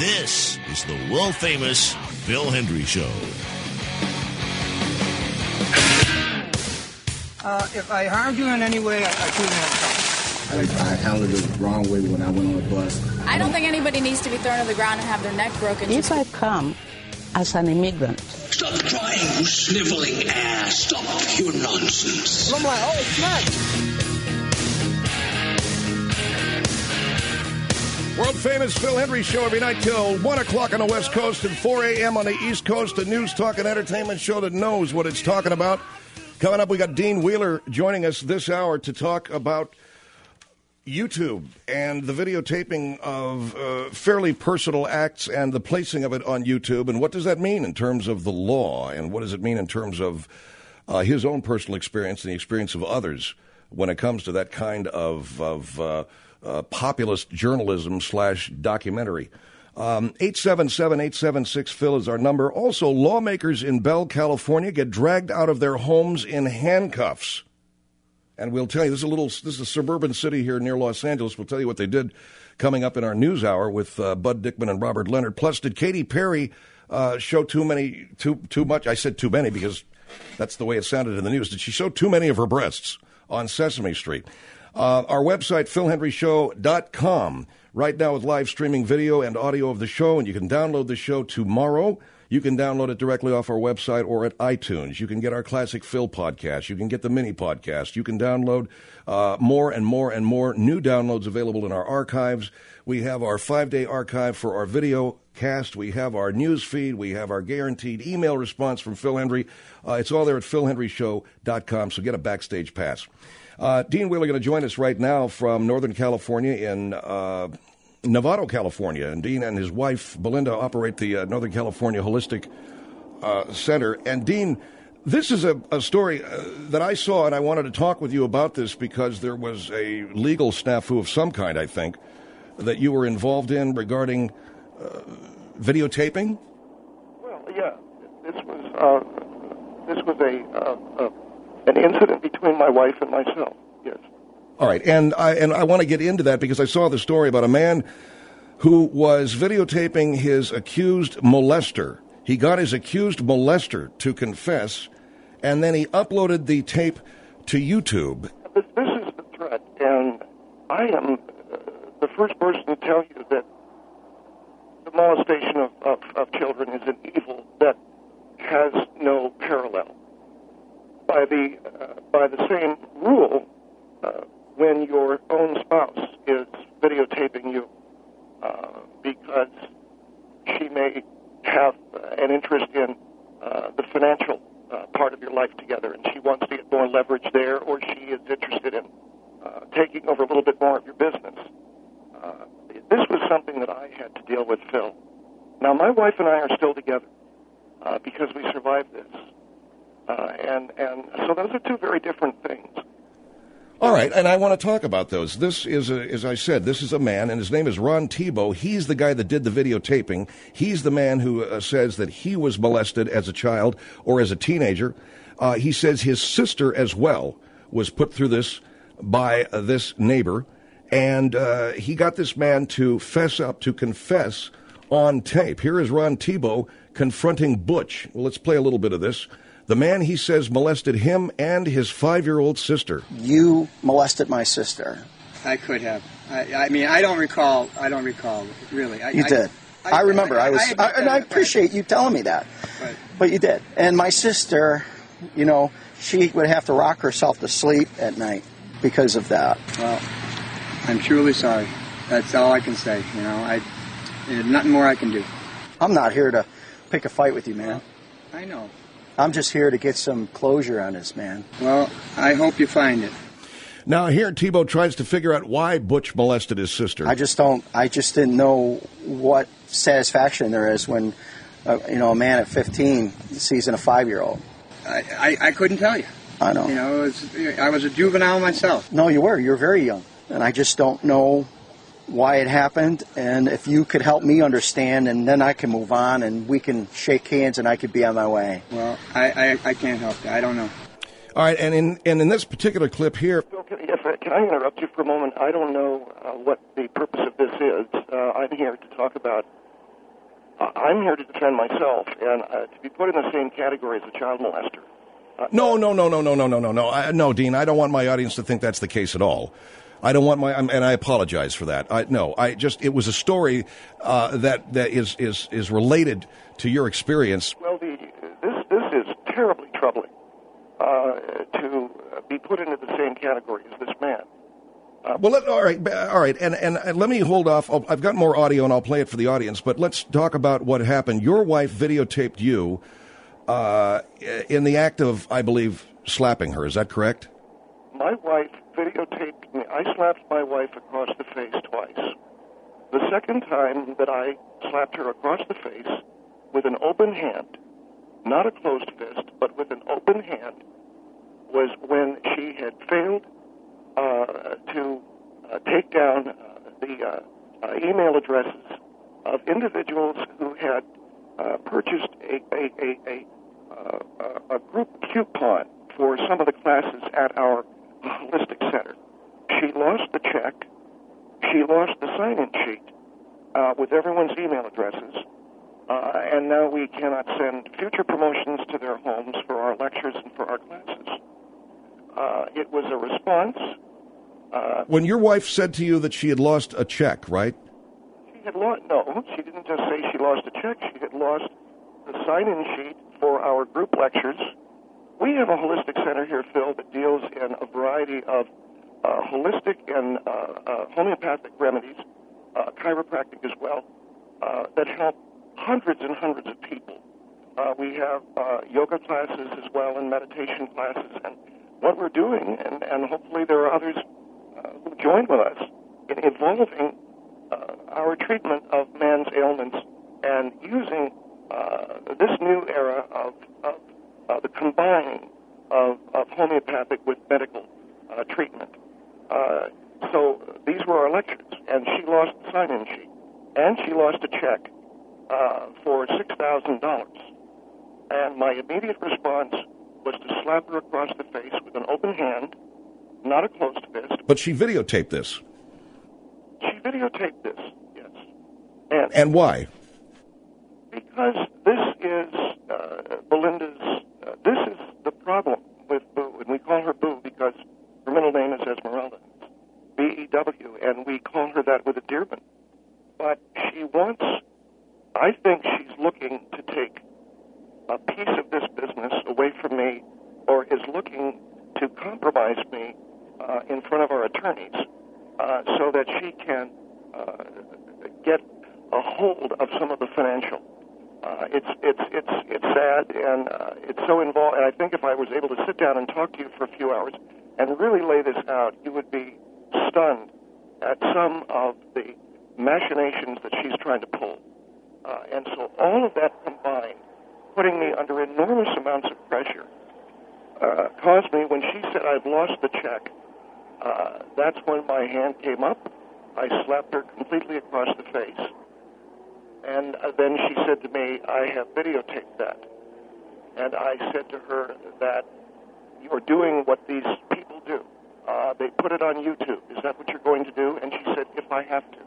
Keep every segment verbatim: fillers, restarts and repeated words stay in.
This is the world-famous Phil Hendrie Show. Uh, if I harmed you in any way, I, I couldn't have I, I handled it the wrong way when I went on the bus. I don't think anybody needs to be thrown to the ground and have their neck broken. If I come as an immigrant. Stop crying, you sniveling ass. Stop your nonsense. I'm like, oh, snap. World-famous Phil Hendrie Show every night till one o'clock on the West Coast and four a.m. on the East Coast, a news, talk, and entertainment show that knows what it's talking about. Coming up, we got Dean Wheeler joining us this hour to talk about YouTube and the videotaping of uh, fairly personal acts and the placing of it on YouTube. And what does that mean in terms of the law? And what does it mean in terms of uh, his own personal experience and the experience of others when it comes to that kind of... of uh, Uh, populist journalism slash documentary. Um, eight seven seven, eight seven six, Phil is our number. Also, lawmakers in Bell, California get dragged out of their homes in handcuffs. And we'll tell you, this is a little, this is a suburban city here near Los Angeles. We'll tell you what they did coming up in our news hour with uh, Bud Dickman and Robert Leonard. Plus, did Katy Perry uh, show too many, too, too much? I said too many because that's the way it sounded in the news. Did she show too many of her breasts on Sesame Street? Uh, our website, phil hendrie show dot com, right now with live streaming video and audio of the show, and you can download the show tomorrow. You can download it directly off our website or at iTunes. You can get our Classic Phil podcast. You can get the mini podcast. You can download uh, more and more and more new downloads available in our archives. We have our five-day archive for our video cast. We have our news feed. We have our guaranteed email response from Phil Hendrie. Uh, it's all there at phil hendrie show dot com, so get a backstage pass. Uh, Dean Wheeler going to join us right now from Northern California in uh, Novato, California. And Dean and his wife, Belinda, operate the uh, Northern California Holistic uh, Center. And Dean, this is a, a story uh, that I saw, and I wanted to talk with you about this because there was a legal snafu of some kind, I think, that you were involved in regarding uh, videotaping. Well, yeah, this was uh, this was a. Uh, a An incident between my wife and myself, yes. All right, and I and I want to get into that because I saw the story about a man who was videotaping his accused molester. He got his accused molester to confess, and then he uploaded the tape to YouTube. This, this is the threat, and I am uh, the first person to tell you that the molestation of, of, of children is an evil that has no parallel. By the uh, by the same rule, uh, when your own spouse is videotaping you uh, because she may have uh, an interest in uh, the financial uh, part of your life together, and she wants to get more leverage there, or she is interested in uh, taking over a little bit more of your business. Uh, this was something that I had to deal with, Phil. Now, my wife and I are still together uh, because we survived this. Uh, and, and so those are two very different things. All right, and I want to talk about those. This is, a, as I said, this is a man, and his name is Ron Thibault. He's the guy that did the videotaping. He's the man who uh, says that he was molested as a child or as a teenager. Uh, he says his sister as well was put through this by uh, this neighbor, and uh, he got this man to fess up, to confess on tape. Here is Ron Thibault confronting Butch. Well, let's play a little bit of this. The man, he says, molested him and his five-year-old sister. You molested my sister. I could have. I, I mean, I don't recall. I don't recall, really. I, you I, did. I, I remember. I, I was, I, and I appreciate you telling me that. Right. But you did. And my sister, you know, she would have to rock herself to sleep at night because of that. Well, I'm truly sorry. That's all I can say. You know, I there's nothing more I can do. I'm not here to pick a fight with you, man. Well, I know. I'm just here to get some closure on this, man. Well, I hope you find it. Now, here Thibault tries to figure out why Butch molested his sister. I just don't, I just didn't know what satisfaction there is when, uh, you know, a man at fifteen sees in a five-year-old. I, I, I couldn't tell you. I know. You know, it was, I was a juvenile myself. No, you were. You were very young. And I just don't know why it happened, and if you could help me understand, and then I can move on, and we can shake hands, and I could be on my way. Well, I, I, I can't help you. I don't know. All right, and in and in this particular clip here... Phil, can, if, can I interrupt you for a moment? I don't know uh, what the purpose of this is. Uh, I'm here to talk about I'm here to defend myself, and uh, to be put in the same category as a child molester. Uh, no, no, no, no, no, no, no, no, no. I, no, Dean, I don't want my audience to think that's the case at all. I don't want my, and I apologize for that. I, no, I just, it was a story uh, that that is, is is related to your experience. Well, the, this this is terribly troubling uh, to be put into the same category as this man. Uh, well, let, all right, all right, and, and and let me hold off. I'll, I've got more audio, and I'll play it for the audience. But let's talk about what happened. Your wife videotaped you uh, in the act of, I believe, slapping her. Is that correct? My wife videotaped me. I slapped my wife across the face twice. The second time that I slapped her across the face with an open hand, not a closed fist, but with an open hand, was when she had failed uh, to uh, take down uh, the uh, uh, email addresses of individuals who had uh, purchased a, a, a, a, uh, a group coupon for some of the classes at our Holistic Center. She lost the check. She lost the sign-in sheet uh, with everyone's email addresses. Uh, and now we cannot send future promotions to their homes for our lectures and for our classes. Uh, it was a response. Uh, when your wife said to you that she had lost a check, right? She had lost, no, she didn't just say she lost a check. She had lost the sign-in sheet for our group lectures. We have a holistic center here, Phil, that deals in a variety of uh, holistic and uh, uh, homeopathic remedies, uh, chiropractic as well, uh, that help hundreds and hundreds of people. Uh, we have uh, yoga classes as well and meditation classes. And what we're doing, and, and hopefully there are others uh, who join with us, in evolving uh, our treatment of man's ailments and using uh, this new era of, of Uh, the combining of, of homeopathic with medical uh, treatment. Uh, so these were our lectures, and she lost the sign-in sheet, and she lost a check uh, for six thousand dollars. And my immediate response was to slap her across the face with an open hand, not a closed fist. But she videotaped this. She videotaped this, yes. And, and why? Because this is uh, Belinda's. Uh, this is the problem with Boo, and we call her Boo because her middle name is Esmeralda, B E W, and we call her that with endearment. But she wants, I think she's looking to take a piece of this business away from me, or is looking to compromise me uh, in front of our attorneys uh, so that she can uh, get a hold of some of the financial. Uh, it's it's it's it's sad, and uh, it's so involved. And I think if I was able to sit down and talk to you for a few hours and really lay this out, you would be stunned at some of the machinations that she's trying to pull. Uh, and so all of that combined, putting me under enormous amounts of pressure, uh, caused me, when she said I've lost the check, uh, that's when my hand came up. I slapped her completely across the face. And uh, then she said to me, I have videotaped that. And I said to her that you're doing what these people do. Uh, they put it on YouTube. Is that what you're going to do? And she said, if I have to.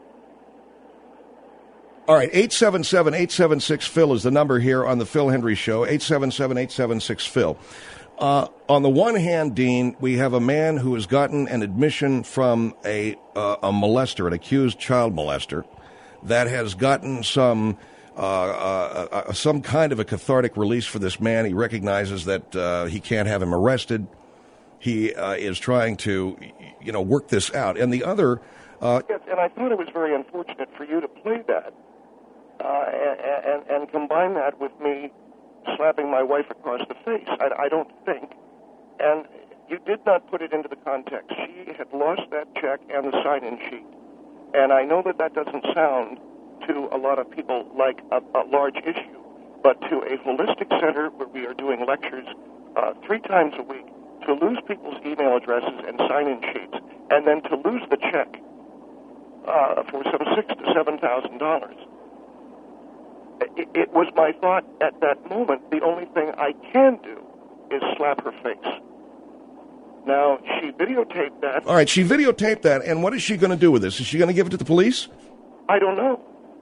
All right, eight seven seven, eight seven six, Phil is the number here on the Phil Hendrie Show, eight seven seven, eight seven six, Phil. Uh, on the one hand, Dean, we have a man who has gotten an admission from a, uh, a molester, an accused child molester, that has gotten some uh, uh, uh, some kind of a cathartic release for this man. He recognizes that uh, he can't have him arrested. He uh, is trying to, you know, work this out. And the other... Uh, yes, and I thought it was very unfortunate for you to play that uh, and, and, and combine that with me slapping my wife across the face. I, I don't think. And you did not put it into the context. She had lost that check and the sign-in sheet. And I know that that doesn't sound to a lot of people like a, a large issue, but to a holistic center where we are doing lectures uh, three times a week, to lose people's email addresses and sign-in sheets, and then to lose the check uh, for some six to seven thousand dollars. It, it was my thought at that moment, the only thing I can do is slap her face. Now, she videotaped that. All right, she videotaped that, and what is she going to do with this? Is she going to give it to the police? I don't know.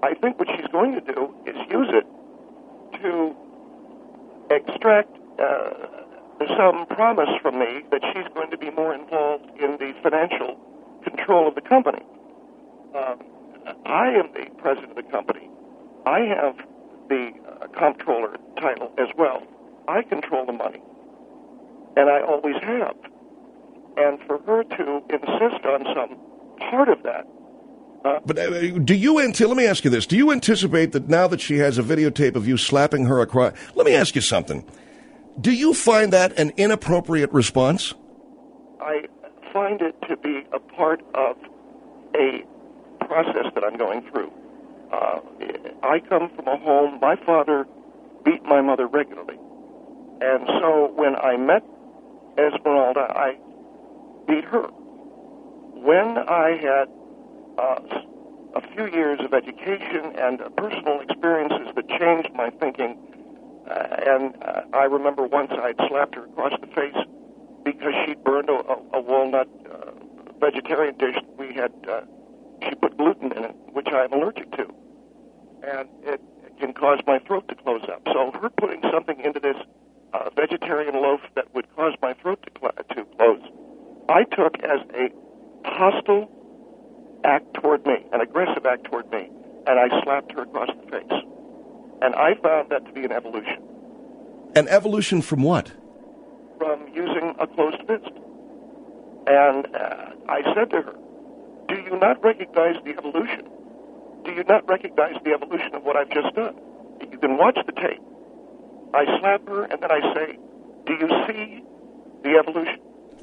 I think what she's going to do is use it to extract uh, some promise from me that she's going to be more involved in the financial control of the company. Um, I am the president of the company. I have the uh, comptroller title as well. I control the money, and I always have. And for her to insist on some part of that. Uh, but uh, do you, ant- let me ask you this, do you anticipate that now that she has a videotape of you slapping her across, let me ask you something. Do you find that an inappropriate response? I find it to be a part of a process that I'm going through. Uh, I come from a home, my father beat my mother regularly. And so when I met Esmeralda, I beat her. When I had uh, a few years of education and uh, personal experiences that changed my thinking, uh, and uh, I remember once I'd slapped her across the face because she'd burned a, a, a walnut uh, vegetarian dish we had. Uh, she put gluten in it, which I'm allergic to, and it, it can cause my throat to close up. So her putting something into this uh, vegetarian loaf that would cause my throat to, cl- to close, I took as a hostile act toward me, an aggressive act toward me, and I slapped her across the face. And I found that to be an evolution. An evolution from what? From using a closed fist. And uh, I said to her, do you not recognize the evolution? Do you not recognize the evolution of what I've just done? You can watch the tape. I slap her, and then I say, do you see the evolution?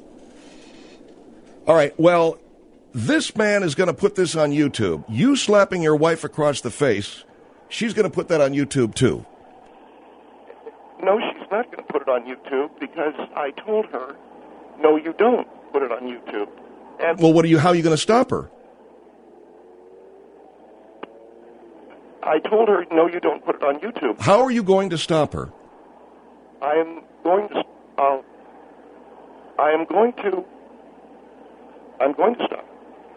All right, well, this man is going to put this on YouTube. You slapping your wife across the face, she's going to put that on YouTube, too. No, she's not going to put it on YouTube because I told her, no, you don't put it on YouTube. And well, what are you? How are you going to stop her? I told her, no, you don't put it on YouTube. How are you going to stop her? I am going to. Uh, I am going to. I'm going to stop.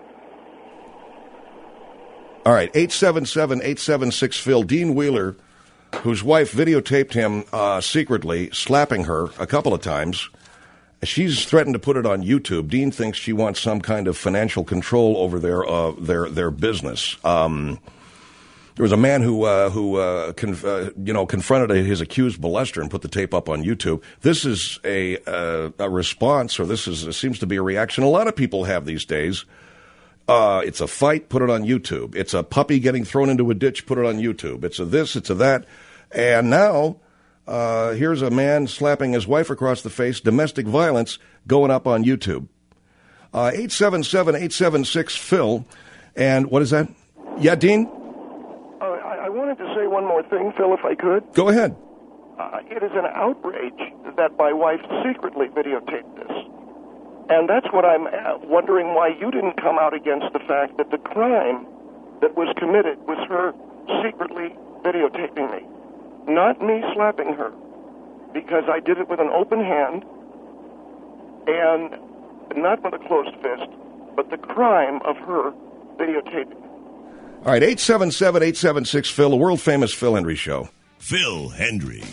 All right, eight seven seven, eight seven six, Phil. Dean Wheeler, whose wife videotaped him uh, secretly slapping her a couple of times. She's threatened to put it on YouTube. Dean thinks she wants some kind of financial control over their uh, their their business. Um, there was a man who uh, who uh, conf- uh, you know confronted his accused molester and put the tape up on YouTube. This is a uh, a response, or this is seems to be a reaction a lot of people have these days. Uh, it's a fight, put it on YouTube. It's a puppy getting thrown into a ditch, put it on YouTube. It's a this, it's a that, and now. Uh, here's a man slapping his wife across the face, domestic violence going up on YouTube. Uh, eight seven seven, eight seven six, Phil. And what is that? Yeah, Dean? Uh, I, I wanted to say one more thing, Phil, if I could. Go ahead. Uh, it is an outrage that my wife secretly videotaped this. And that's what I'm wondering why you didn't come out against the fact that the crime that was committed was her secretly videotaping me. Not me slapping her, because I did it with an open hand and not with a closed fist, but the crime of her videotaping. All right, eight seven seven, eight seven six, Phil, the world-famous Phil Hendrie Show. Phil Hendrie.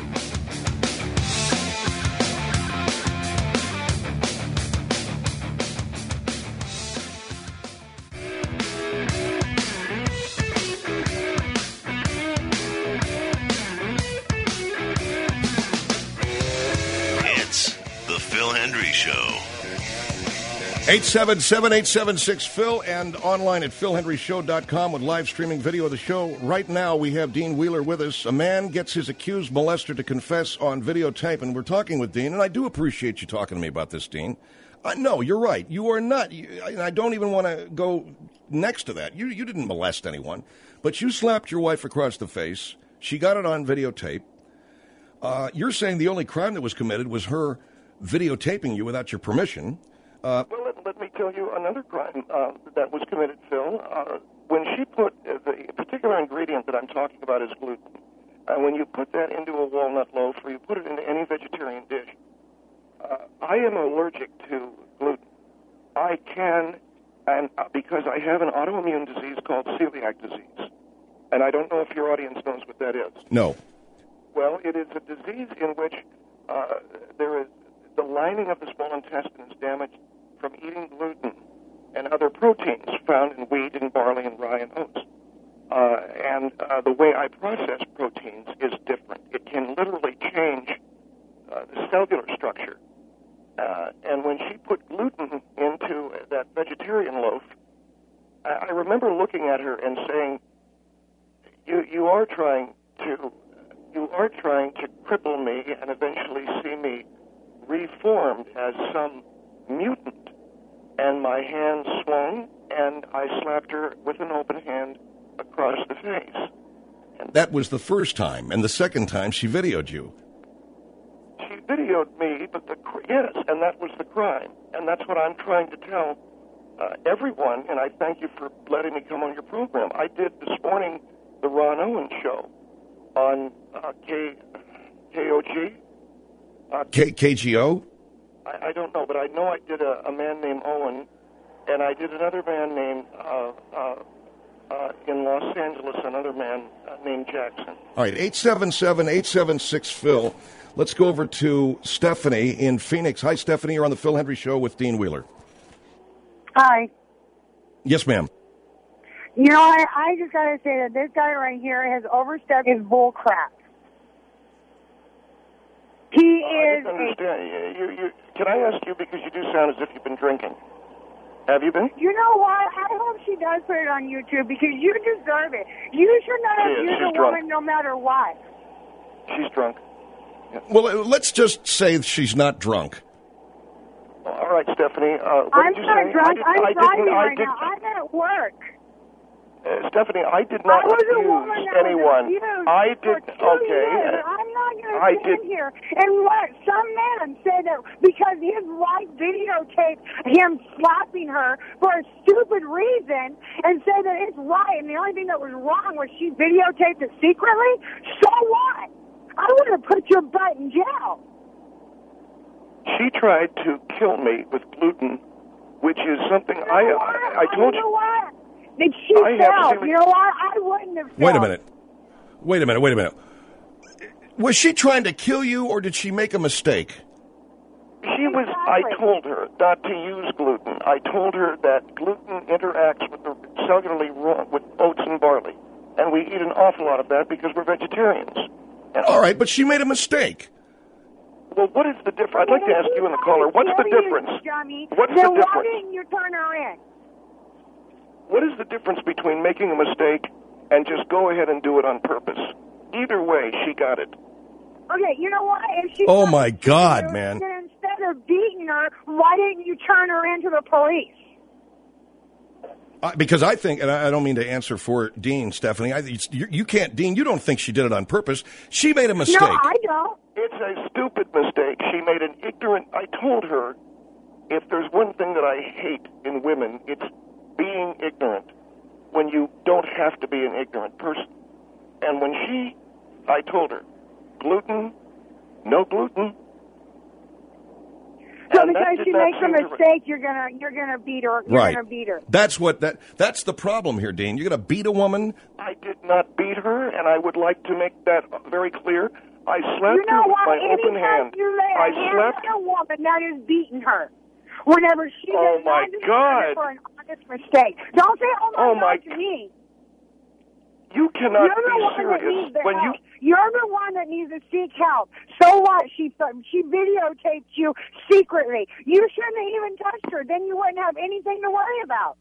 eight seven seven, eight seven six, Phil, and online at phil hendrie show dot com with live streaming video of the show. Right now, we have Dean Wheeler with us. A man gets his accused molester to confess on videotape, and we're talking with Dean, and I do appreciate you talking to me about this, Dean. Uh, no, you're right. You are not, you, I don't even want to go next to that. You, you didn't molest anyone, but you slapped your wife across the face. She got it on videotape. Uh, you're saying the only crime that was committed was her videotaping you without your permission. Uh, well, let, let me tell you another crime uh, that was committed, Phil. Uh, when she put uh, the particular ingredient that I'm talking about is gluten. Uh, when you put that into a walnut loaf or you put it into any vegetarian dish, uh, I am allergic to gluten. I can, and uh, because I have an autoimmune disease called celiac disease, And I don't know if your audience knows what that is. No. Well, it is a disease in which uh, there is the lining of the small intestine is damaged from eating gluten and other proteins found in wheat and barley and rye and oats. Uh, and uh, the way I process proteins is different. It can literally change uh, the cellular structure. Uh, and when she put gluten into that vegetarian loaf, I, I remember looking at her and saying, "You you are trying to you are trying to cripple me and eventually see me reformed as some mutant." And my hand swung, and I slapped her with an open hand across the face. And that was the first time, and the second time she videoed you. She videoed me, but the yes, and that was the crime, and that's what I'm trying to tell uh, everyone. And I thank you for letting me come on your program. I did this morning the Ron Owen show on uh, K KOG. Uh, K KGO. I, I don't know, but I know I did a, a man named Owen, and I did another man named. Uh, uh, Uh, in Los Angeles, another man uh, named Jackson. All right, eight seven seven, eight seven six, Phil. Let's go over to Stephanie in Phoenix. Hi, Stephanie. You're on the Phil Hendry Show with Dean Wheeler. Hi. Yes, ma'am. You know, I, I just got to say that this guy right here has overstepped his bull crap. He uh, is I understand. A... You, you, can I ask you, because you do sound as if you've been drinking. Have you been? You know what? I hope she does put it on YouTube because you deserve it. You should not She is. abuse She's a drunk. woman no matter what. She's drunk. Yeah. Well, uh, let's just say she's not drunk. All right, Stephanie. Uh, what I'm did you not say? drunk. I did, I'm I driving didn't, I right did, now. I'm at work. Uh, Stephanie, I did not I was a woman abuse that anyone. was abused I for did. two Okay. years. uh, I'm not going to I stand did- here and let some man say that because his wife videotaped him slapping her for a stupid reason and say that it's right and the only thing that was wrong was she videotaped it secretly. So what? I would have put your butt in jail. She tried to kill me with gluten, which is something You know I, what? I I told you. you. Know what? That she I have felt. feeling- You know what? I wouldn't have felt. Wait a minute. Wait a minute. Wait a minute. Was she trying to kill you, or did she make a mistake? She was. I told her not to use gluten. I told her that gluten interacts with the cellularly raw, with oats and barley, and we eat an awful lot of that because we're vegetarians. And All right, but she made a mistake. Well, what is the difference? I'd like to ask you and the caller. What's the difference? What's then the why difference? didn't you turn her in? What is the difference between making a mistake and just go ahead and do it on purpose? Either way, she got it. Okay, you know what? If she Oh, my God, you, man. then instead of beating her, why didn't you turn her into the police? Uh, because I think, and I I don't mean to answer for Dean, Stephanie, I, it's, you, you can't, Dean, you don't think she did it on purpose. She made a mistake. No, I don't. It's a stupid mistake. She made an ignorant... I told her, if there's one thing that I hate in women, it's being ignorant when you don't have to be an ignorant person. And when she... I told her, gluten, no gluten. So And that because did she not makes a seem to- mistake, you're gonna you're gonna beat her. You're Right. gonna beat her. That's what that. That's the problem here, Dean. You're going to beat a woman. I did not beat her, and I would like to make that very clear. I slapped You know her with what? my open Anytime hand. you lay a I hand slapped... on a woman, that is beating her. Whenever she Oh, does my not deserve God. it for an honest mistake. Don't say, "Oh my Oh, God" my to me. You cannot You're the be one that serious. needs the When you help. You're the one that needs to seek help. So what? She she videotaped you secretly. You shouldn't have even touched her. Then you wouldn't have anything to worry about.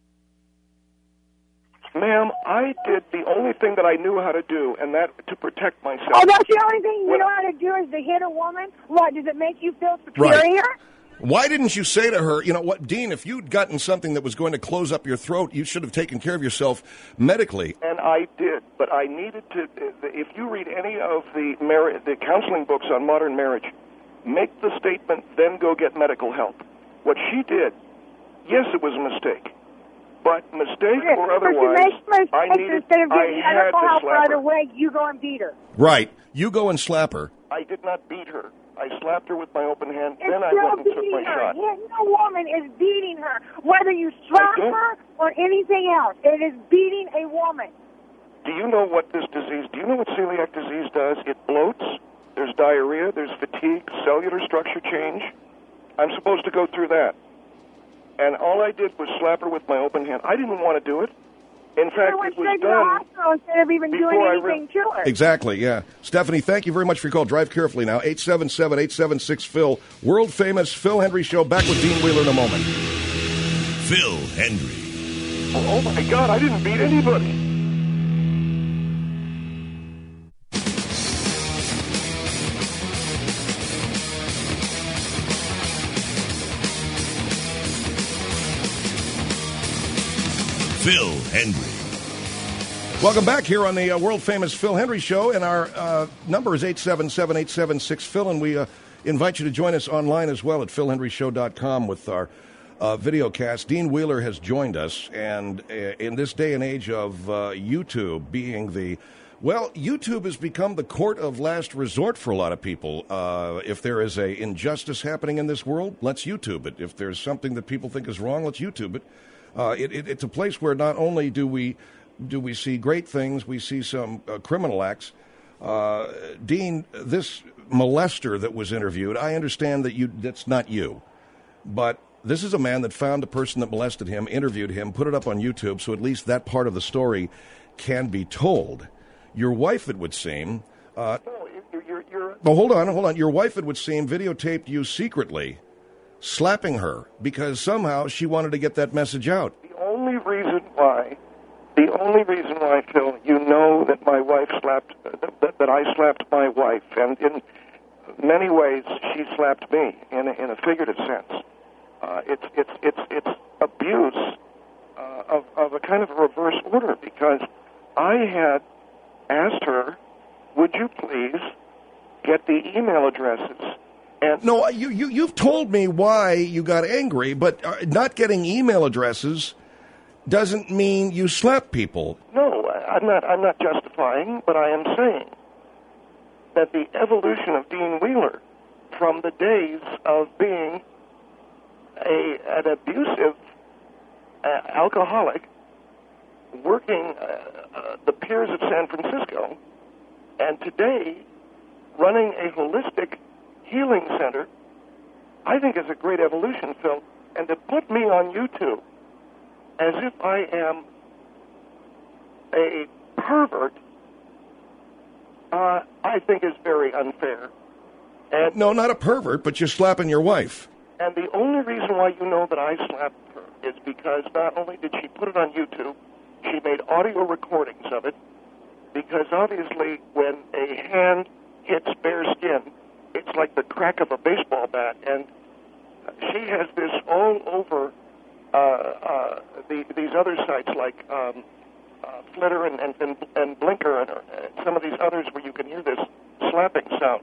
Ma'am, I did the only thing that I knew how to do, and that to protect myself. Oh, that's the only thing you When- know how to do is to hit a woman? What, does it make you feel superior? Why didn't you say to her, you know what, Dean, if you'd gotten something that was going to close up your throat, you should have taken care of yourself medically. And I did, but I needed to. If you read any of the mar- the counseling books on modern marriage, make the statement, then go get medical help. What she did, yes, it was a mistake, but mistake Yeah, or but otherwise, you make mistakes I needed. instead of I getting had medical to help slap right her. away, you go and beat her. Right. You go and slap her. I did not beat her. I slapped her with my open hand. It's then I still went and took beating my her. shot. Hitting a woman is beating her, whether you slap I don't- her or anything else. It is beating a woman. do you know what this disease, do you know what celiac disease does? It bloats, there's diarrhea, there's fatigue, cellular structure change. I'm supposed to go through that. And all I did was slap her with my open hand. I didn't want to do it. In fact, went it was straight to the done hospital instead of even doing before I anything re- to her. Exactly, yeah. Stephanie, thank you very much for your call. Drive carefully now. eight seven seven, eight seven six, Phil. World famous Phil Hendry Show. Back with Dean Wheeler in a moment. Phil Hendry. Oh, my God, I didn't beat anybody. Phil Hendry. Welcome back here on the uh, world-famous Phil Hendry Show, and our uh, number is eight seven seven, eight seven six, Phil, and we uh, invite you to join us online as well at phil hendry show dot com with our uh, video cast. Dean Wheeler has joined us, and uh, in this day and age of uh, YouTube being the, well, YouTube has become the court of last resort for a lot of people. Uh, if there is a injustice happening in this world, let's YouTube it. If there's something that people think is wrong, let's YouTube it. Uh, it, it. It's a place where not only do we do we see great things, we see some uh, criminal acts. Uh, Dean, this molester that was interviewed, I understand that you that's not you, but this is a man that found the person that molested him, interviewed him, put it up on YouTube, so at least that part of the story can be told. Your wife, it would seem. Uh, no, you're, you're, you're... Well, hold on, hold on. Your wife, it would seem, videotaped you secretly slapping her because somehow she wanted to get that message out. The only reason why, the only reason why, Phil, you know that my wife slapped, that, that I slapped my wife, and in many ways she slapped me in a, in a figurative sense. Uh, it's it's it's it's abuse uh, of of a kind of a reverse order because I had asked her, would you please get the email addresses. And no, you, you, you've told me why you got angry, but uh, not getting email addresses doesn't mean you slap people. No, I'm not, I'm not justifying, but I am saying that the evolution of Dean Wheeler from the days of being a, an abusive uh, alcoholic working uh, uh, the piers of San Francisco, and today running a holistic healing center, I think is a great evolution, Phil. And to put me on YouTube as if I am a pervert, uh, I think is very unfair. And no, not a pervert, but you're slapping your wife. And the only reason why you know that I slapped her is because not only did she put it on YouTube, she made audio recordings of it, because obviously when a hand hits bare skin, it's like the crack of a baseball bat, and she has this all over uh, uh, the, these other sites like um, uh, Flitter and, and, and, and Blinker and uh, some of these others where you can hear this slapping sound.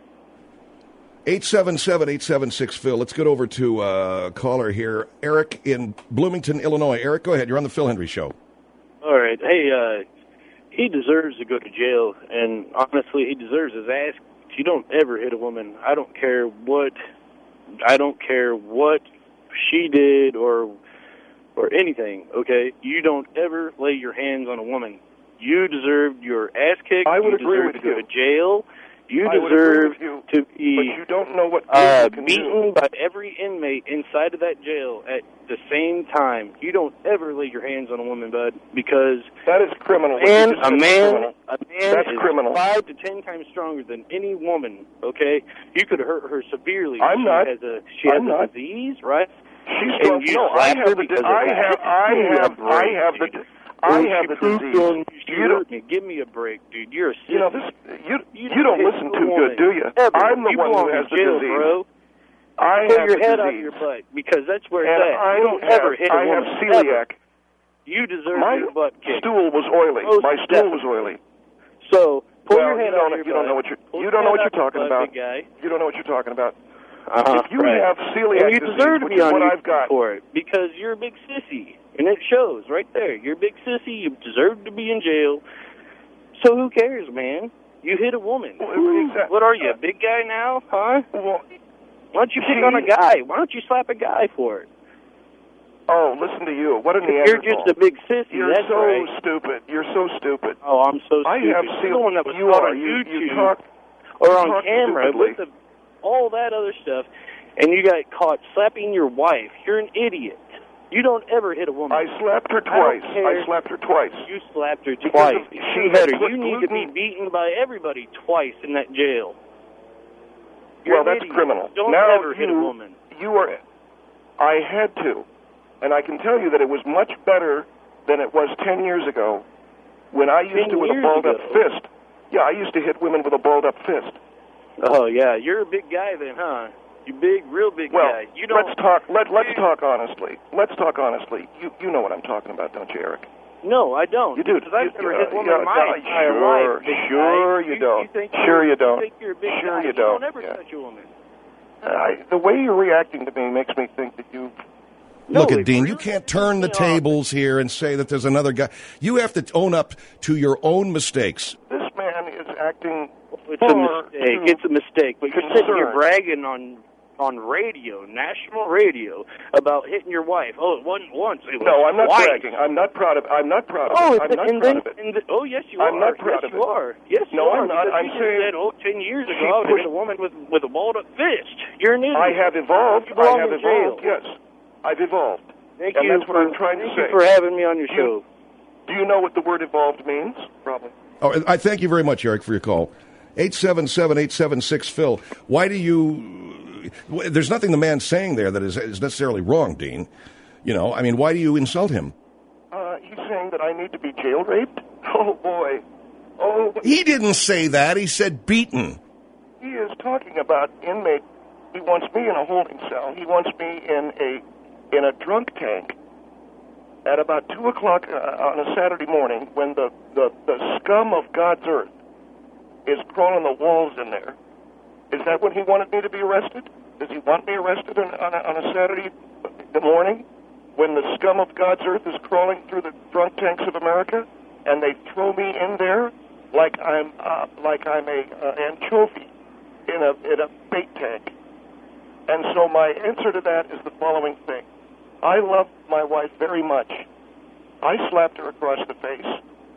eight seven seven, eight seven six, Phil. Let's get over to a caller here. Eric in Bloomington, Illinois. Eric, go ahead. You're on the Phil Hendry Show. All right. Hey, uh, he deserves to go to jail, and honestly, he deserves his ass. You don't ever hit a woman. I don't care what, I don't care what she did or or anything, okay? You don't ever lay your hands on a woman. You deserve your ass kicked. I would you agree deserve with to you. go to jail. You I would agree deserve with you, to be but you don't know what uh, you can beaten do. by every inmate inside of that jail at the same time. You don't ever lay your hands on a woman, bud, because that is criminal. And What a you just said is man, criminal. a man That's is criminal. five to ten times stronger than any woman. Okay, you could hurt her severely. I'm she not. Has a, she has I'm a not. disease, right? She's And strong. you No, I slapped have her the. because of I that? have. I Give me a have. I break, have the. dude. I When have she the pooped disease. on you, You hurt don't. me. Give me a break, dude. You're a You know sissy. this. You You you don't hit listen a too woman good, do you? ever. I'm the You one belong who has in the jail, disease. bro. I Pull have your the head out of disease. your butt, because that's where And it's at. I You don't have. ever hit a I have woman. celiac. Ever. You deserve My your butt kicked. stool was oily. Most My stool was definitely. oily. So pull well, your head you out don't. of your You don't know butt. what you're. Pull You your don't know head what out you're talking your butt, about. big guy. You don't know what you're talking about. Uh-huh, if you right. have celiac and you disease, deserve to which be is on what YouTube I've got for it, because you're a big sissy, and it shows right there. You're a big sissy. You deserve to be in jail. So who cares, man? You hit a woman. Well, exactly. What are you, a big guy now, huh? Well, Why don't you pick she, on a guy? Why don't you slap a guy for it? Oh, listen to you. What a Neanderthal. You're just a big sissy. You're that's so right. stupid. You're so stupid. Oh, I'm so stupid. I have You're seen the one that was you caught are. on You, YouTube you talk, or you on talk camera stupidly. with the, all that other stuff, and you got caught slapping your wife. You're an idiot. You don't ever hit a woman. I slapped her I don't twice. care. I slapped her twice. You slapped her Because twice. of- She she better. had put You need to be gluten- beaten by everybody twice in that jail. well, You're an that's idiot. criminal. Don't now ever you, hit a woman. You are. I had to, and I can tell you that it was much better than it was ten years ago, when I used ten to with a years balled-up ago? fist. Yeah, I used to hit women with a balled-up fist. Oh yeah, you're a big guy then, huh? You big, real big Well, guy. You don't. let's talk. Let Let's talk honestly. Let's talk honestly. You You know what I'm talking about, don't you, Eric? No, I don't. You do. Because I've You- never uh, hit a woman yeah, in my no, entire sure, life. Big sure guy. you don't. You think Sure you're, you don't. You think you're a big Sure guy. you don't. don't ever Yeah. touch a woman. I, the way you're reacting to me makes me think that you. Look No, at Dean. it You really can't turn the pisses me off. tables here and say that there's another guy. You have to own up to your own mistakes. This man is acting. It's a far mistake. too It's a mistake. But you're sitting here concerned. bragging on on radio, national radio, about hitting your wife. Oh, it wasn't once. It was No, I'm not twice. bragging. I'm not proud of. I'm not proud of Oh, it. it's I'm not and proud then, of it. and the, oh, yes, you I'm are. not proud yes, of you it. are. Yes, you No, are. I'm not. because I'm you just saying said, oh, ten years she ago, I would pushed- hit a woman with with a balled up fist. You're an idiot. I have evolved. You belong I have in jail. evolved. Yes, I've evolved. Thank and you that's what for, I'm trying to thank say. you for having me on your Do show. you- Do you know what the word evolved means? Probably. Oh, I thank you very much, Eric, for your call. eight seven seven, eight seven six, Phil. Why do you... There's nothing the man's saying there that is, is necessarily wrong, Dean. You know, I mean, why do you insult him? Uh, he's saying that I need to be jail raped. Oh boy. Oh. He didn't say that. He said beaten. He is talking about inmate. He wants me in a holding cell. He wants me in a in a drunk tank at about two o'clock uh, on a Saturday morning, when the, the the scum of God's earth is crawling the walls in there. Is that when he wanted me to be arrested? Does he want me arrested on, on, a, on a Saturday morning when the scum of God's earth is crawling through the drunk tanks of America, and they throw me in there like I'm uh, like I'm a uh, anchovy in a in a bait tank? And so my answer to that is the following thing: I love my wife very much. I slapped her across the face.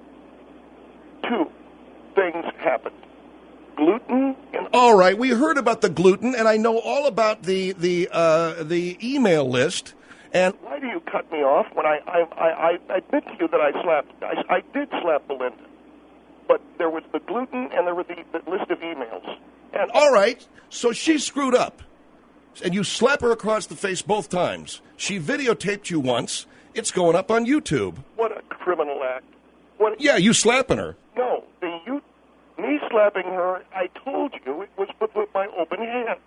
Two things happened. Gluten in All right, we heard about the gluten, and I know all about the the uh, the email list. And why do you cut me off when I I, I, I admit to you that I slapped I, I did slap Belinda, but there was the gluten and there were the, the list of emails. And all right, so she screwed up, and you slap her across the face both times. She videotaped you once. It's going up on YouTube. What a criminal act! What? Yeah, you slapping her. No, the you me slapping her. I told you it was with, with my open hand.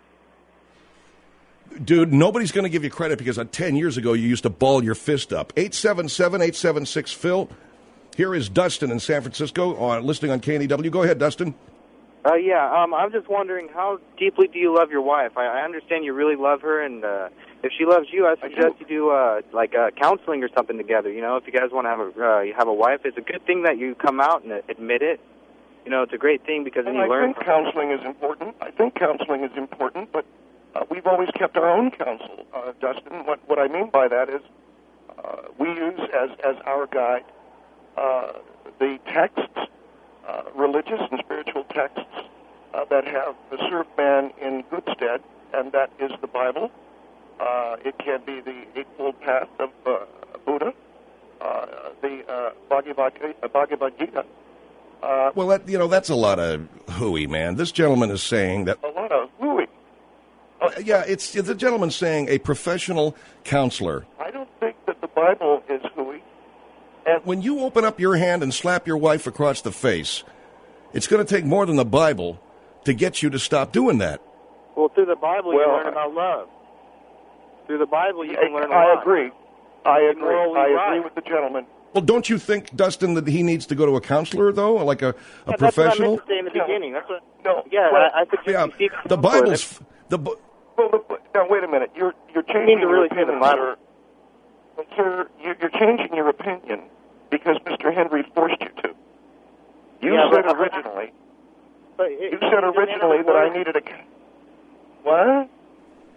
Dude, nobody's going to give you credit because uh, ten years ago you used to ball your fist up. eight seven seven, eight seven six, Phil. Here is Dustin in San Francisco, uh, listening on K N E W. Go ahead, Dustin. Uh, yeah, um, I'm just wondering, how deeply do you love your wife? I, I understand you really love her, and uh, if she loves you, I suggest you do uh, like uh, counseling or something together. You know, if you guys want to have a uh, you have a wife, it's a good thing that you come out and admit it. You know, it's a great thing because then And you I learn. think counseling is important. I think counseling is important, but uh, we've always kept our own counsel, uh, Dustin. What what I mean by that is uh, we use as as our guide uh, the texts, uh, religious and spiritual texts uh, that have served man in good stead, and that is the Bible. Uh, it can be the Eightfold Path of uh, Buddha, uh, the uh, Bhagavad, uh, Bhagavad Gita. Uh, Well, that, you know, that's a lot of hooey, man. This gentleman is saying that... a lot of hooey. Uh, yeah, it's the gentleman saying a professional counselor. I don't think that the Bible is hooey. And when you open up your hand and slap your wife across the face, it's going to take more than the Bible to get you to stop doing that. Well, through the Bible, Well, you learn about love. Through the Bible, you can learn a I lot. agree. I agree. morally I right. agree with the gentleman. Well, don't you think, Dustin, that he needs to go to a counselor, though, like a, a Yeah, professional? That's what I meant to say in the No. beginning. That's what. No. Yeah, well, I, I suggest Yeah, you seek the counsel. Bible's... The, Bu- well, look, now, wait a minute. You're you're You changing need to your really see the opinion, Bible. sir. Sir, you're, you're changing your opinion because Mister Henry forced you to. You Yeah, said but- originally. But it, You said originally that I needed a. What? Oh,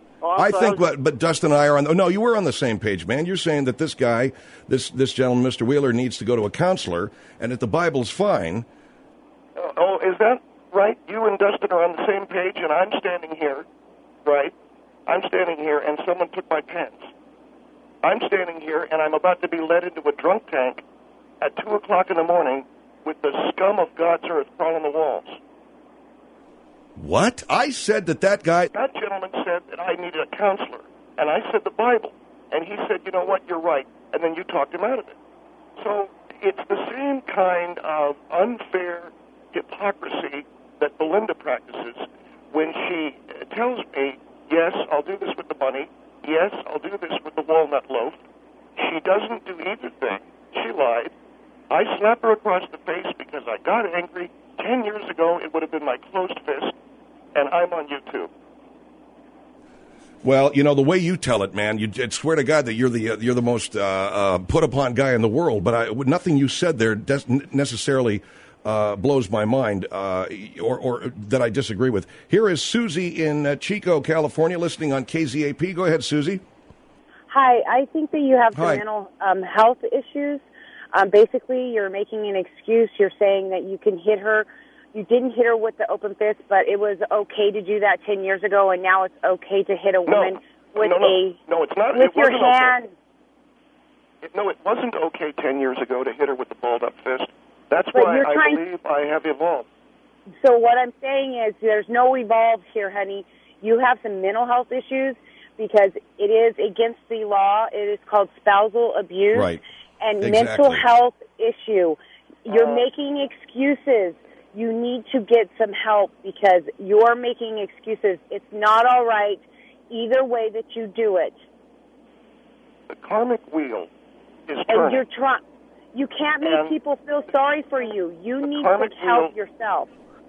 I So think, I was- but, but Dustin and I are on. No, you were on the same page, man. You're saying that this guy, this this gentleman, Mister Wheeler, needs to go to a counselor, and that the Bible's fine. Oh, is that right? You and Dustin are on the same page, and I'm standing here, right? I'm standing here, and someone took my pants. I'm standing here, and I'm about to be led into a drunk tank at two o'clock in the morning with the scum of God's earth crawling the walls. What? I said that that guy... That gentleman said that I needed a counselor, and I said the Bible. And he said, you know what, you're right. And then you talked him out of it. So it's the same kind of unfair hypocrisy that Belinda practices when she tells me, yes, I'll do this with the money. Yes, I'll do this with the walnut loaf. She doesn't do either thing. She lied. I slapped her across the face because I got angry. Ten years ago, it would have been my closed fist, and I'm on YouTube. Well, you know, the way you tell it, man, you I'd swear to God that you're the uh, you're the most uh, uh, put upon guy in the world. But I, nothing you said there des- necessarily uh, blows my mind, uh, or, or that I disagree with. Here is Susie in uh, Chico, California, listening on K Z A P. Go ahead, Susie. Hi, I think that you have some Hi. mental um, health issues. Um, basically, you're making an excuse. You're saying that you can hit her. You didn't hit her with the open fist, but it was okay to do that ten years ago, and now it's okay to hit a woman with no, no. a No, it's not. with It your wasn't hand. Okay. It, no, it wasn't okay ten years ago to hit her with the balled-up fist. That's But why you're I trying- believe I have evolved. So what I'm saying is there's no evolve here, honey. You have some mental health issues because it is against the law. It is called spousal abuse. Right. And Exactly. mental health issue. You're Uh, making excuses. You need to get some help because you're making excuses. It's not all right either way that you do it. The karmic wheel is And turning. you're trying. You can't make And people feel sorry for you. You need to karmic help wheel- yourself.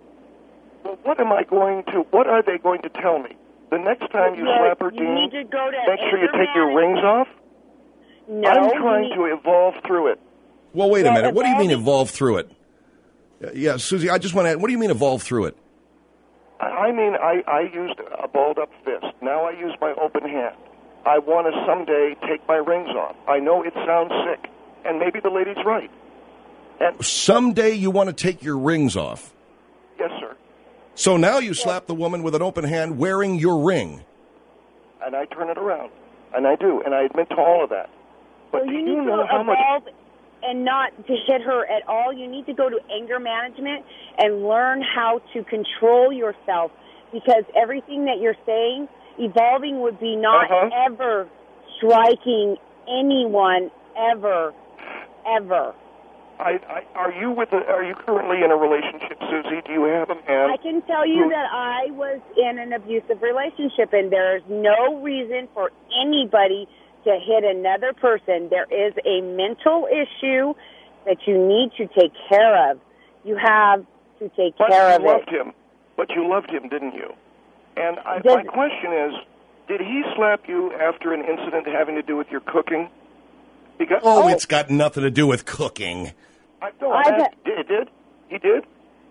Well, what am I going to, what are they going to tell me? The next time you Yeah, slap her, you Dean, need to go to make sure you anger take your management. rings off? No, I'm you trying need- to evolve through it. Well, wait a Well, minute. What do you mean evolving- evolve through it? Uh, Yeah, Susie, I just want to. What do you mean evolve through it? I I mean, I, I used a balled-up fist. Now I use my open hand. I want to someday take my rings off. I know it sounds sick, and maybe the lady's right. And Someday you want to take your rings off. yes, sir. So now you slap the woman with an open hand wearing your ring. And I turn it around, and I do, and I admit to all of that. But So do you you, need know to how much? evolve and not to hit her at all. You need to go to anger management and learn how to control yourself because everything that you're saying, evolving would be not Uh-huh. ever striking anyone ever, ever. I, I, are you with? A, are you currently in a relationship, Susie? Do you have a man? I can tell you who- that I was in an abusive relationship, and there's no reason for anybody to hit another person. There is a mental issue that you need to take care of. You have to take But care you of loved it. him. But you loved him, didn't you? And I, Does- my question is, did he slap you after an incident having to do with your cooking? Because Oh, it's got nothing to do with cooking. I, no, I've I asked, did, it did? He did?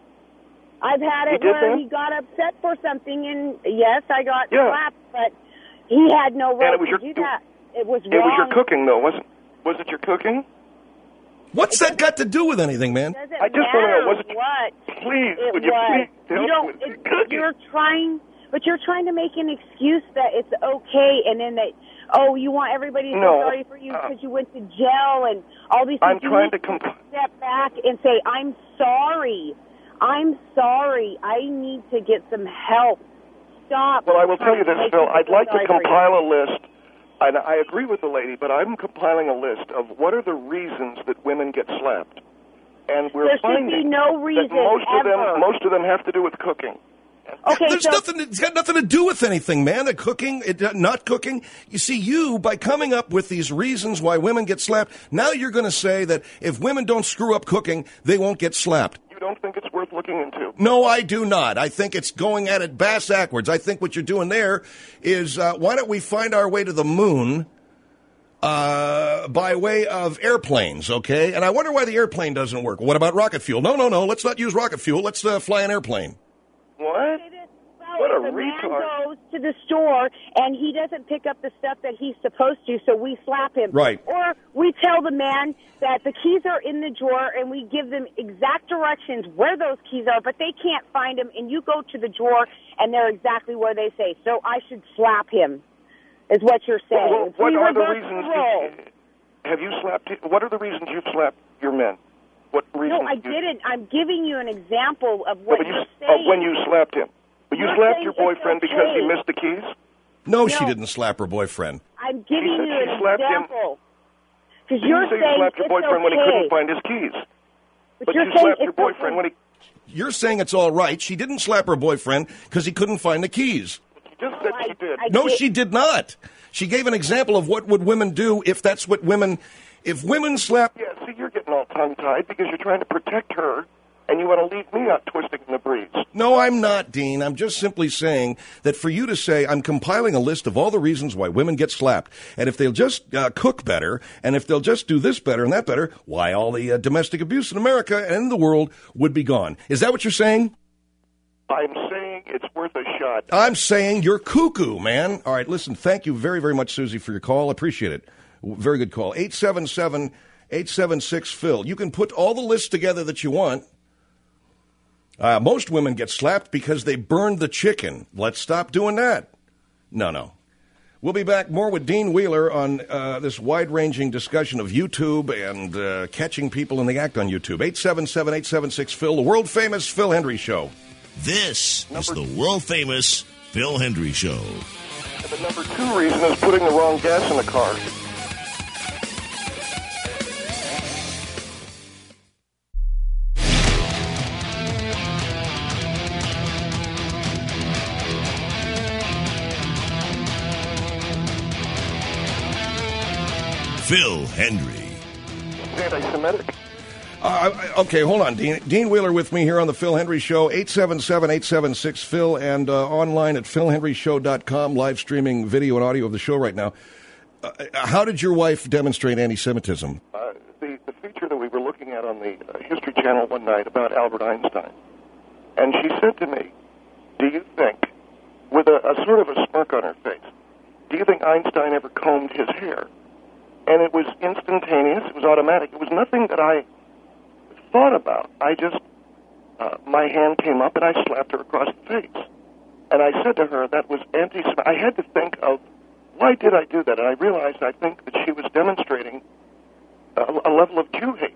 I've had You it did where that? he got upset for something, and yes, I got Yeah. slapped, but he had no right it was to your- do that. It was It wrong. was your cooking, though, wasn't? Was it your cooking? What's that got to do with anything, man? Doesn't I just wanna know, matter was it- what. Please, It would you was. please You help don't. with It, the cooking? you're trying, but you're trying to make an excuse that it's okay, and then that oh, you want everybody to No, feel sorry for you uh, because you went to jail and all these I'm things. You trying need to comp- step back and say, "I'm sorry. I'm sorry. I need to get some help. Stop." Well, I will tell you this, trying Phil. make I'd people like to sorry for you. compile a list, and I agree with the lady, but I'm compiling a list of what are the reasons that women get slapped. And we're There should finding be no reason that most of ever. them most of them have to do with cooking. Okay, There's so nothing. It's got nothing to do with anything, man. The cooking, it, uh, not cooking. You see, you by coming up with these reasons why women get slapped. Now you're going to say that if women don't screw up cooking, they won't get slapped. You don't think it's worth looking into? No, I do not. I think it's going at it bass backwards. I think what you're doing there is uh, why don't we find our way to the moon uh, by way of airplanes, okay? And I wonder why the airplane doesn't work. What about rocket fuel? No, no, no. Let's not use rocket fuel. Let's uh, fly an airplane. What? what a if a man retard. goes to the store and he doesn't pick up the stuff that he's supposed to, so we slap him. Right. Or we tell the man that the keys are in the drawer and we give them exact directions where those keys are, but they can't find them, and you go to the drawer and they're exactly where they say. So I should slap him, is what you're saying. Well, If what we are the reverse reasons? role- You, have you slapped? What are the reasons you've slapped your men? What reasons? No, I you, didn't. I'm giving you an example of No, what but you, you're uh, saying. when you slapped him. But you You're slapped saying your it's boyfriend because he okay. missed the keys? No, she No. didn't slap her boyfriend. I'm giving said you she an slapped him. example. Because You you're say you saying slapped your it's boyfriend okay. when he couldn't find his keys. But, But you're you saying slapped your it's boyfriend okay. when he... You're saying it's all right. She didn't slap her boyfriend because he couldn't find the keys. She just said she did. I No, did- she did not. She gave an example of what would women do if that's what women... If women slap... Yeah, see, you're getting all tongue-tied because you're trying to protect her, and you want to leave me out twisting in the breeze. No, I'm not, Dean. I'm just simply saying that for you to say, I'm compiling a list of all the reasons why women get slapped, and if they'll just uh, cook better, and if they'll just do this better and that better, why all the uh, domestic abuse in America and in the world would be gone. Is that what you're saying? I'm saying it's worth a shot. I'm saying you're cuckoo, man. All right, listen, thank you very, very much, Susie, for your call. Appreciate it. Very good call. eight seven seven, eight seven six, Phil. You can put all the lists together that you want. Uh, most women get slapped because they burned the chicken. Let's stop doing that. No, no. We'll be back more with Dean Wheeler on uh, this wide-ranging discussion of YouTube and uh, catching people in the act on YouTube. eight seven seven, eight seven six, Phil, the world-famous Phil Hendry Show. This is the world-famous Phil Hendry Show. And the number two reason is putting the wrong gas in the car. Phil Hendry. Anti-Semitic. Uh, okay, hold on, Dean. Dean Wheeler with me here on the Phil Hendry Show, eight seven seven, eight seven six, Phil, and uh, online at phil hendry show dot com, live streaming video and audio of the show right now. Uh, how did your wife demonstrate anti-Semitism? Uh, the, the feature that we were looking at on the uh, History Channel one night about Albert Einstein. And she said to me, do you think, with a, a sort of a smirk on her face, do you think Einstein ever combed his hair? And it was instantaneous. It was automatic. It was nothing that I thought about. I just, uh, my hand came up and I slapped her across the face. And I said to her, that was anti-Semitic. I had to think of, why did I do that? And I realized, I think, that she was demonstrating a, a level of Jew hate.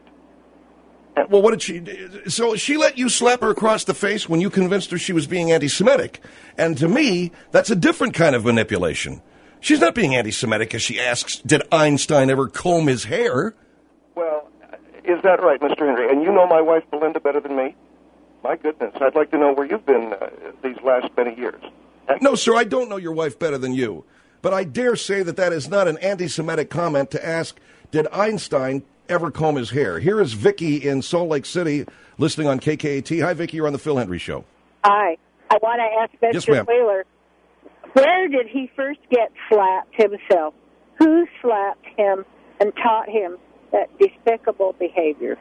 And Well, what did she do? So she let you slap her across the face when you convinced her she was being anti-Semitic. And to me, that's a different kind of manipulation. She's not being anti-Semitic as she asks, did Einstein ever comb his hair? Well, is that right, Mister Henry? And you know my wife, Belinda, better than me? My goodness, I'd like to know where you've been uh, these last many years. And No, sir, I don't know your wife better than you. But I dare say that that is not an anti-Semitic comment to ask, did Einstein ever comb his hair? Here is Vicky in Salt Lake City listening on K K A T. Hi, Vicky, you're on the Phil Hendry Show. Hi. I want to ask Yes, Mister ma'am. Wheeler, where did he first get slapped himself? Who slapped him and taught him that despicable behavior?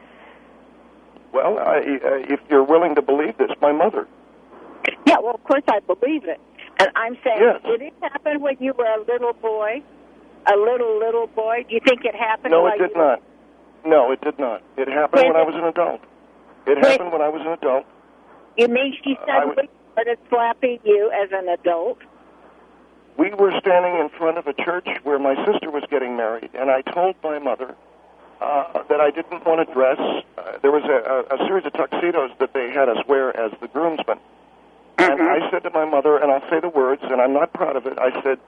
Well, I, uh, if you're willing to believe this, my mother. Yeah, well, of course I believe it. And I'm saying, Yes. did it happen when you were a little boy? A little, little boy? Do you think it happened No, while it did you... not. No, it did not. It happened When when I it- was an adult. It When- happened when I was an adult. You mean she Uh, I would- suddenly started slapping you as an adult? We were standing in front of a church where my sister was getting married, and I told my mother uh, that I didn't want to dress. Uh, there was a, a, a series of tuxedos that they had us wear as the groomsmen. And I said to my mother, and I'll say the words, and I'm not proud of it, I said,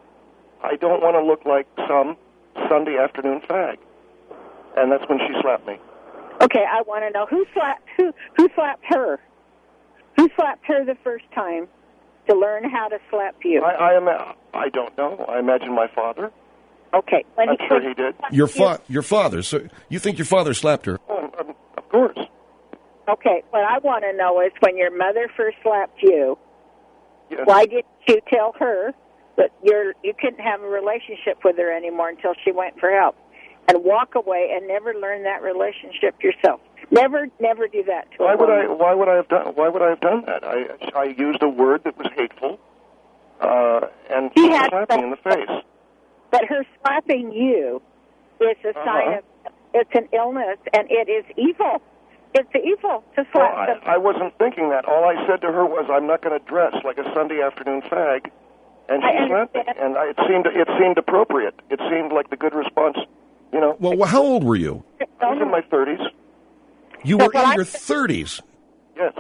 I don't want to look like some Sunday afternoon fag. And that's when she slapped me. Okay, I want to know who slapped who who slapped her. Who slapped her the first time to learn how to slap you? I, I am. I don't know. I imagine my father. Okay, when I'm he sure he did. Your fa- your father. So you think your father slapped her? Oh, um, of course. Okay, what I want to know is when your mother first slapped you, Yes. why didn't you tell her that you're you couldn't have a relationship with her anymore until she went for help, and walk away and never learn that relationship yourself? Never, never do that to Why a would I? woman. Why would I have done? Why would I have done that? I I used a word that was hateful, uh, and She she had slapped me in the face. But her slapping you is a Uh-huh. sign of, it's an illness, and it is evil. It's evil to Well, slap I, somebody. I wasn't thinking that. All I said to her was, "I'm not going to dress like a Sunday afternoon fag," and she I slapped me. And I, it seemed it seemed appropriate. It seemed like the good response. You know. Well, well, how old were you? I was in my thirties. You were in your thirties. Yes.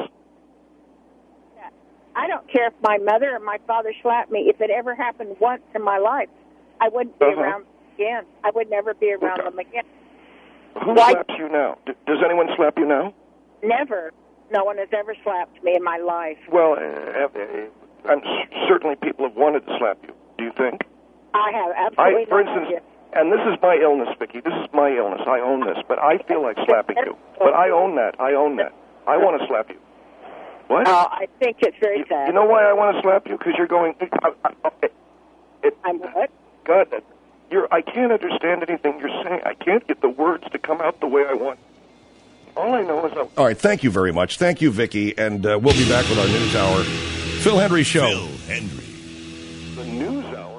I don't care if my mother or my father slapped me. If it ever happened once in my life, I wouldn't be Uh-huh. around them again. I would never be around them again. Who Why- slaps you now? D- does anyone slap you now? Never. No one has ever slapped me in my life. Well, uh, uh, I'm s- certainly people have wanted to slap you. Do you think? I have absolutely I, for no instance, idea. and this is my illness, Vicky. This is my illness. I own this, but I feel like slapping you. But I own that. I own that. I want to slap you. What? Oh, I think it's very sad. You know why I want to slap you? Because you're going. I, I, it, it, I'm what? God, that- you're. I can't understand anything you're saying. I can't get the words to come out the way I want. All I know is I, All right, thank you very much. Thank you, Vicky, and uh, we'll be back with our news hour. Phil Hendry Show. Phil Hendry. the news hour.